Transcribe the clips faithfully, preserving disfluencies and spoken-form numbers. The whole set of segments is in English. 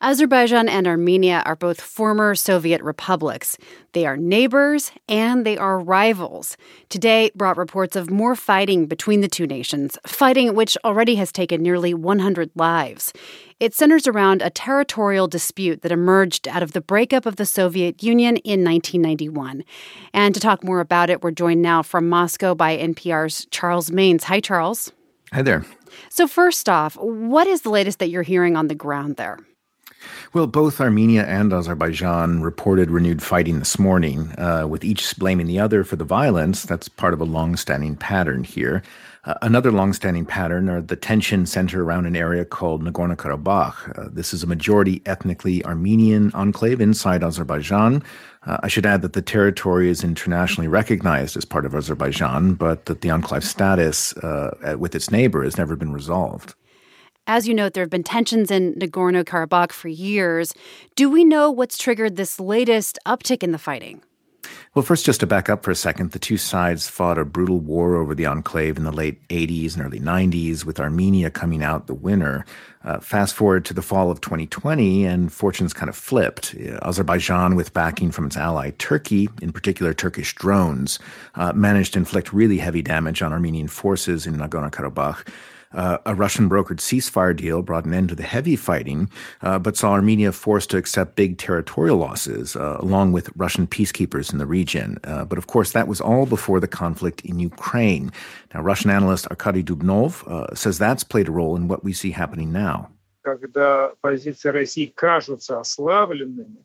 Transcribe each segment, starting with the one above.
Azerbaijan and Armenia are both former Soviet republics. They are neighbors and they are rivals. Today brought reports of more fighting between the two nations, fighting which already has taken nearly one hundred lives. It centers around a territorial dispute that emerged out of the breakup of the Soviet Union in nineteen ninety-one. And to talk more about it, we're joined now from Moscow by N P R's Charles Maynes. Hi, Charles. Hi there. So first off, what is the latest that you're hearing on the ground there? Well, both Armenia and Azerbaijan reported renewed fighting this morning, uh, with each blaming the other for the violence. That's part of a long-standing pattern here. Uh, another long-standing pattern are the tension center around an area called Nagorno-Karabakh. Uh, this is a majority ethnically Armenian enclave inside Azerbaijan. Uh, I should add that the territory is internationally recognized as part of Azerbaijan, but that the enclave status uh, with its neighbor has never been resolved. As you note, there have been tensions in Nagorno-Karabakh for years. Do we know what's triggered this latest uptick in the fighting? Well, first, just to back up for a second, the two sides fought a brutal war over the enclave in the late eighties and early nineties, with Armenia coming out the winner. Uh, fast forward to the fall of twenty twenty, and fortunes kind of flipped. Uh, Azerbaijan, with backing from its ally Turkey, in particular Turkish drones, uh, managed to inflict really heavy damage on Armenian forces in Nagorno-Karabakh. Uh, a Russian-brokered ceasefire deal brought an end to the heavy fighting, uh, but saw Armenia forced to accept big territorial losses, uh, along with Russian peacekeepers in the region. Uh, but of course, that was all before the conflict in Ukraine. Now, Russian analyst Arkady Dubnov uh, says that's played a role in what we see happening now. Когда позиции России кажутся ослабленными,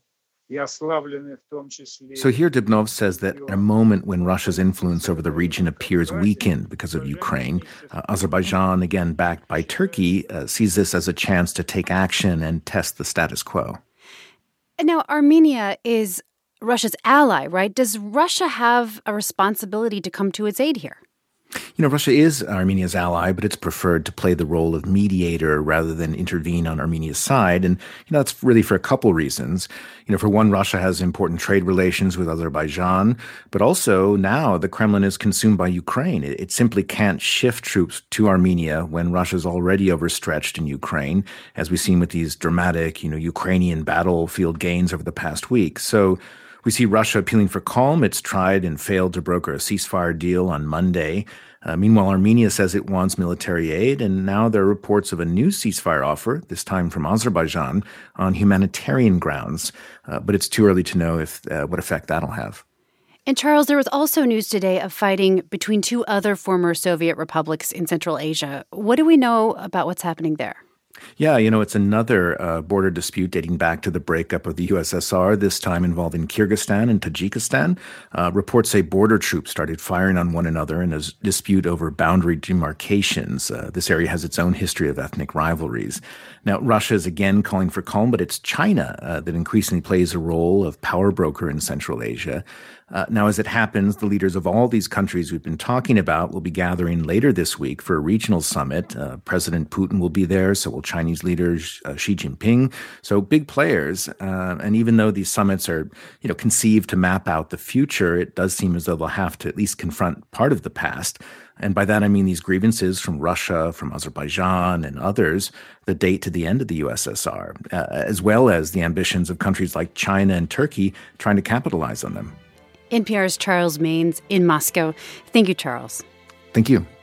So here Dubnov says that at a moment when Russia's influence over the region appears weakened because of Ukraine, uh, Azerbaijan, again backed by Turkey, uh, sees this as a chance to take action and test the status quo. Now, Armenia is Russia's ally, right? Does Russia have a responsibility to come to its aid here? You know, Russia is Armenia's ally, but it's preferred to play the role of mediator rather than intervene on Armenia's side. And, you know, that's really for a couple reasons. You know, for one, Russia has important trade relations with Azerbaijan, but also now the Kremlin is consumed by Ukraine. It, it simply can't shift troops to Armenia when Russia's already overstretched in Ukraine, as we've seen with these dramatic, you know, Ukrainian battlefield gains over the past week. So we see Russia appealing for calm. It's tried and failed to broker a ceasefire deal on Monday. Uh, meanwhile, Armenia says it wants military aid, and now there are reports of a new ceasefire offer, this time from Azerbaijan, on humanitarian grounds. Uh, but it's too early to know if uh, what effect that'll have. And Charles, there was also news today of fighting between two other former Soviet republics in Central Asia. What do we know about what's happening there? Yeah, you know, it's another uh, border dispute dating back to the breakup of the U S S R, this time involving Kyrgyzstan and Tajikistan. Uh, reports say border troops started firing on one another in a dispute over boundary demarcations. Uh, this area has its own history of ethnic rivalries. Now, Russia is again calling for calm, but it's China uh, that increasingly plays a role of power broker in Central Asia. Uh, now, as it happens, the leaders of all these countries we've been talking about will be gathering later this week for a regional summit. Uh, President Putin will be there, so will Chinese leaders uh, Xi Jinping. So big players. Uh, and even though these summits are, you know, conceived to map out the future, it does seem as though they'll have to at least confront part of the past. And by that, I mean these grievances from Russia, from Azerbaijan and others that date to the end of the U S S R, uh, as well as the ambitions of countries like China and Turkey trying to capitalize on them. N P R's Charles Maynes in Moscow. Thank you, Charles. Thank you.